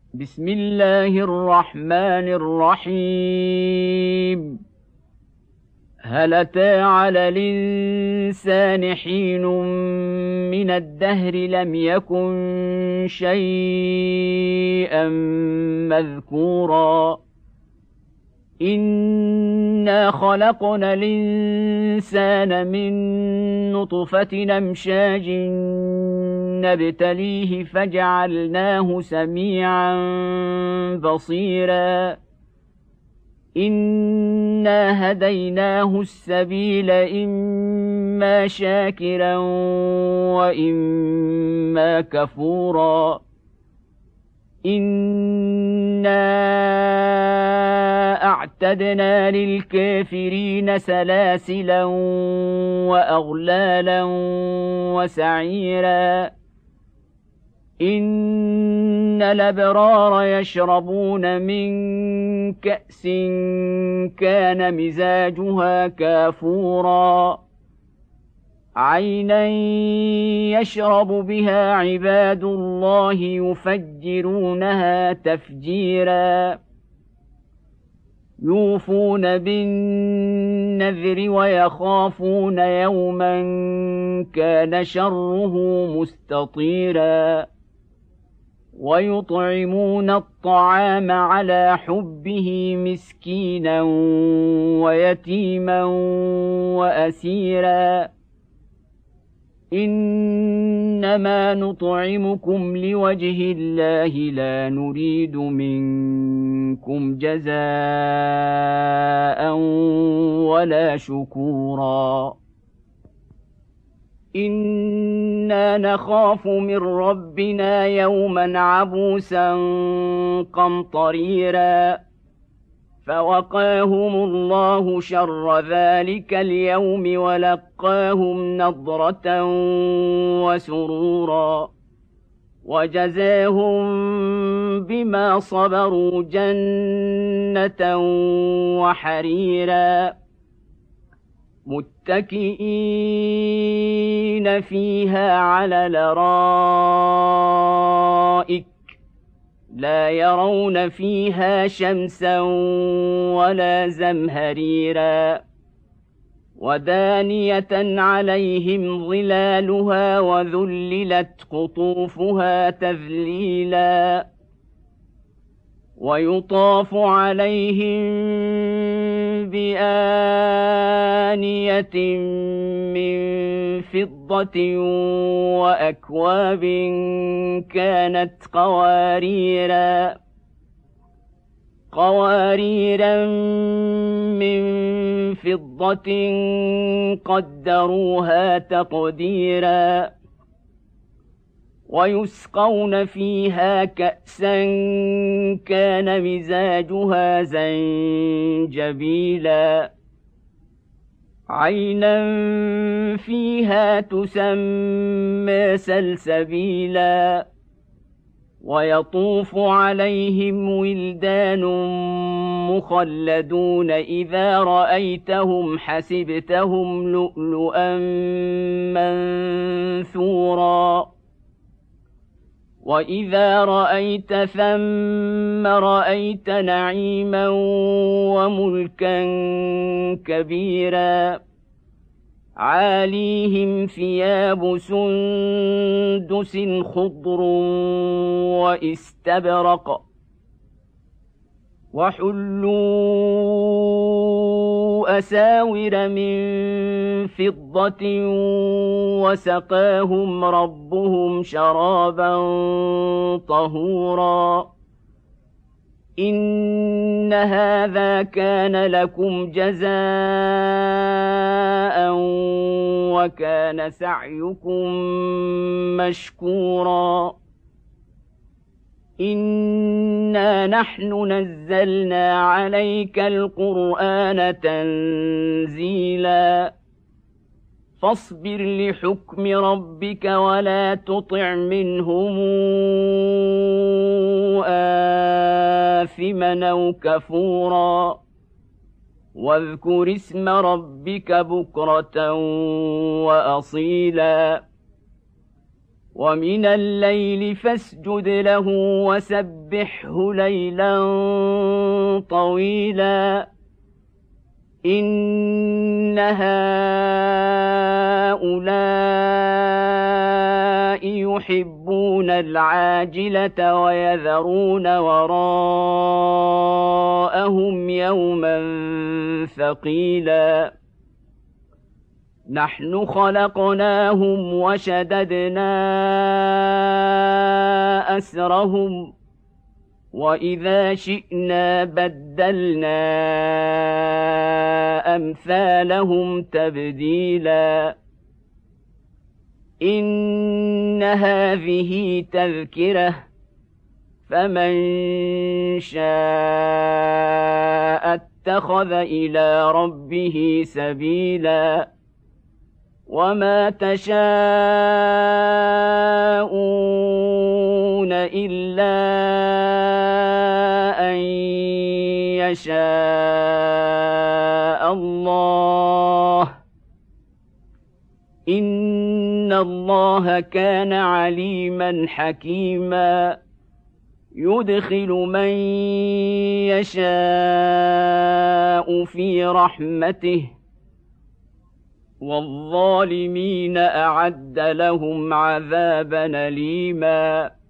بسم الله الرحمن الرحيم. هل أتى على الإنسان حين من الدهر لم يكن شيئا مذكورا إنا خلقنا الإنسان من نطفة أمشاج نبتليه فجعلناه سميعا بصيرا إنا هديناه السبيل إما شاكرا وإما كفورا إنا أعتدنا للكافرين سلاسلا وأغلالا وسعيرا إن الأبرار يشربون من كأس كان مزاجها كافورا عينا يشرب بها عباد الله يفجرونها تفجيرا يوفون بالنذر ويخافون يوما كان شره مستطيرا ويطعمون الطعام على حبه مسكينا ويتيما وأسيرا إنما نطعمكم لوجه الله لا نريد منكم جزاء ولا شكورا إنا نخاف من ربنا يوما عبوسا قمطريرا فوقاهم الله شر ذلك اليوم ولقاهم نضرة وسرورا وجزاهم بما صبروا جنة وحريرا متكئين فيها على الأرائك لا يرون فيها شمسا ولا زمهريرا ودانية عليهم ظلالها وذللت قطوفها تذليلا ويطاف عليهم بآنية من فضة وأكواب كانت قواريرا من فضة قدروها تقديرا ويسقون فيها كأسا كان مزاجها زنجبيلا عينا فيها تسمى سلسبيلا ويطوف عليهم ولدان مخلدون إذا رأيتهم حسبتهم لؤلؤا منثورا وإذا رأيت ثم رأيت نعيما وملكا كبيرا عاليهم ثياب سندس خضر واستبرق وحلوا أساور من فضة وسقاهم ربهم شرابا طهورا إن هذا كان لكم جزاء وكان سعيكم مشكورا إنا نحن نزلنا عليك القرآن تنزيلا فاصبر لحكم ربك ولا تطع منهم آثما أو كفورا واذكر اسم ربك بكرة وأصيلا ومن الليل فاسجد له وسبحه ليلا طويلا إن هؤلاء يحبون العاجلة ويذرون وراءهم يوما ثقيلا نحن خلقناهم وشددنا أسرهم وإذا شئنا بدلنا أمثالهم تبديلا إن هذه تذكرة فمن شاء اتخذ إلى ربه سبيلا وما تشاءون إلا أن يشاء الله إن الله كان عليما حكيما يدخل من يشاء في رحمته والظالمين أعد لهم عذابا أليما